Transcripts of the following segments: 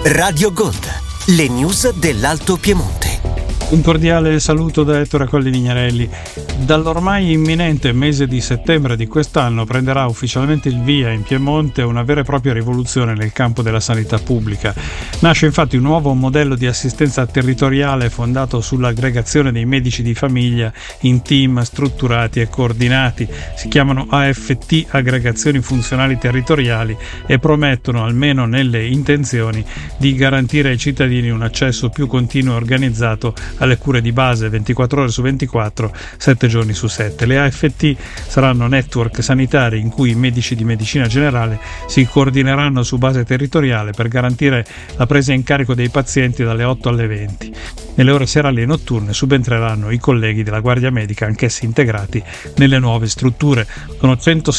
Radio Gold, le news dell'Alto Piemonte. Un cordiale saluto da Ettore Colli Vignarelli. Dall'ormai imminente mese di settembre di quest'anno prenderà ufficialmente il via in Piemonte una vera e propria rivoluzione nel campo della sanità pubblica. Nasce infatti un nuovo modello di assistenza territoriale fondato sull'aggregazione dei medici di famiglia in team strutturati e coordinati. Si chiamano AFT, aggregazioni funzionali territoriali, e promettono, almeno nelle intenzioni, di garantire ai cittadini un accesso più continuo e organizzato alle cure di base 24 ore su 24, 7 giorni su 7. Le AFT saranno network sanitari in cui i medici di medicina generale si coordineranno su base territoriale per garantire la presa in carico dei pazienti dalle 8 alle 20. Nelle ore serali e notturne subentreranno i colleghi della Guardia Medica, anch'essi integrati nelle nuove strutture. Sono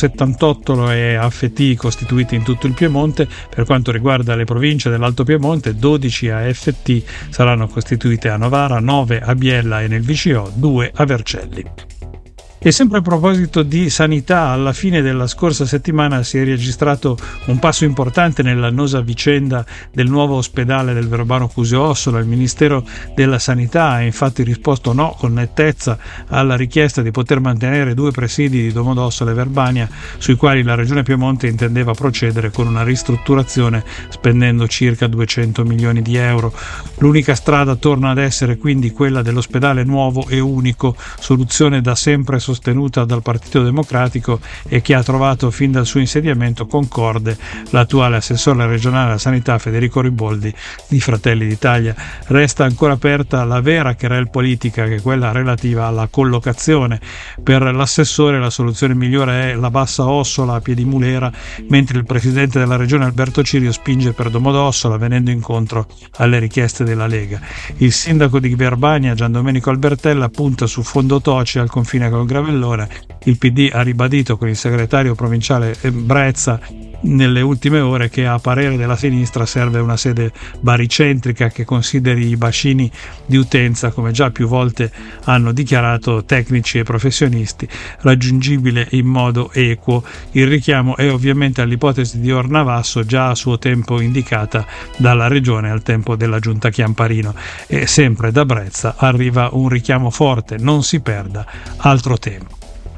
178 le AFT costituite in tutto il Piemonte. Per quanto riguarda le province dell'Alto Piemonte, 12 AFT saranno costituite a Novara, 9 a Biella e nel VCO, 2 a Vercelli. E sempre a proposito di sanità, alla fine della scorsa settimana si è registrato un passo importante nell'annosa vicenda del nuovo ospedale del Verbano Cusio Ossola. Il Ministero della Sanità ha infatti risposto no con nettezza alla richiesta di poter mantenere 2 presidi di Domodossola e Verbania, sui quali la Regione Piemonte intendeva procedere con una ristrutturazione spendendo circa 200 milioni di euro. L'unica strada torna ad essere quindi quella dell'ospedale nuovo e unico, soluzione da sempre sostenuta dal Partito Democratico e che ha trovato fin dal suo insediamento concorde l'attuale assessore regionale alla sanità Federico Riboldi di Fratelli d'Italia. Resta ancora aperta la vera querela politica, che è quella relativa alla collocazione. Per l'assessore la soluzione migliore è la Bassa Ossola a Piedimulera, mentre il presidente della regione Alberto Cirio spinge per Domodossola, venendo incontro alle richieste della Lega. Il sindaco di Verbania Giandomenico Albertella punta su Fondotoci al confine col Gravellone. Il PD ha ribadito con il segretario provinciale Brezza nelle ultime ore che a parere della sinistra serve una sede baricentrica che consideri i bacini di utenza, come già più volte hanno dichiarato tecnici e professionisti, raggiungibile in modo equo. Il richiamo è ovviamente all'ipotesi di Ornavasso, già a suo tempo indicata dalla regione al tempo della giunta Chiamparino. E sempre da Brezza arriva un richiamo forte: non si perda altro tempo.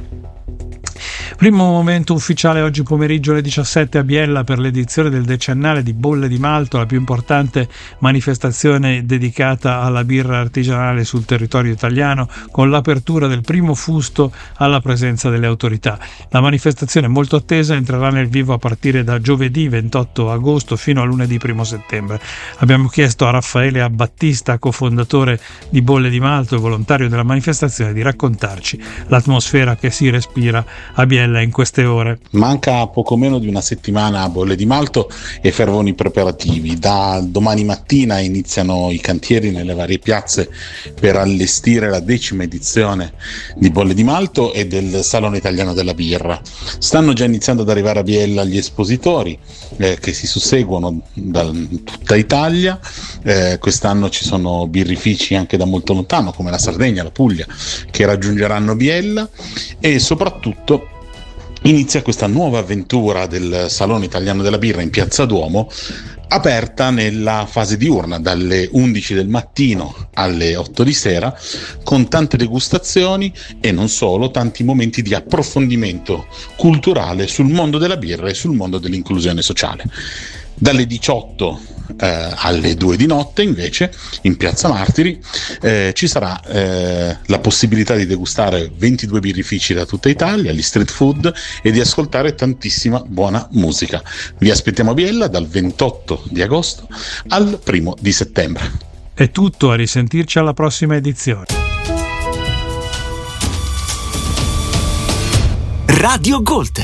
Primo momento ufficiale oggi pomeriggio alle 17 a Biella per l'edizione del decennale di Bolle di Malto, la più importante manifestazione dedicata alla birra artigianale sul territorio italiano, con l'apertura del primo fusto alla presenza delle autorità. La manifestazione molto attesa entrerà nel vivo a partire da giovedì 28 agosto fino a lunedì 1 settembre. Abbiamo chiesto a Raffaele Abbattista, cofondatore di Bolle di Malto e volontario della manifestazione, di raccontarci l'atmosfera che si respira a Biella in queste ore. Manca poco meno di una settimana a Bolle di Malto e fervono i preparativi. Da domani mattina iniziano i cantieri nelle varie piazze per allestire la 10ª edizione di Bolle di Malto e del Salone Italiano della Birra. Stanno già iniziando ad arrivare a Biella gli espositori che si susseguono da tutta Italia. Quest'anno ci sono birrifici anche da molto lontano, come la Sardegna, la Puglia, che raggiungeranno Biella, e soprattutto inizia questa nuova avventura del Salone Italiano della Birra in Piazza Duomo, aperta nella fase diurna dalle 11 del mattino alle 8 di sera, con tante degustazioni e non solo, tanti momenti di approfondimento culturale sul mondo della birra e sul mondo dell'inclusione sociale. Dalle 18 alle 2 di notte invece in Piazza Martiri ci sarà la possibilità di degustare 22 birrifici da tutta Italia, gli street food, e di ascoltare tantissima buona musica. Vi aspettiamo a Biella dal 28 di agosto al 1 di settembre. È tutto, a risentirci alla prossima edizione. Radio Gold,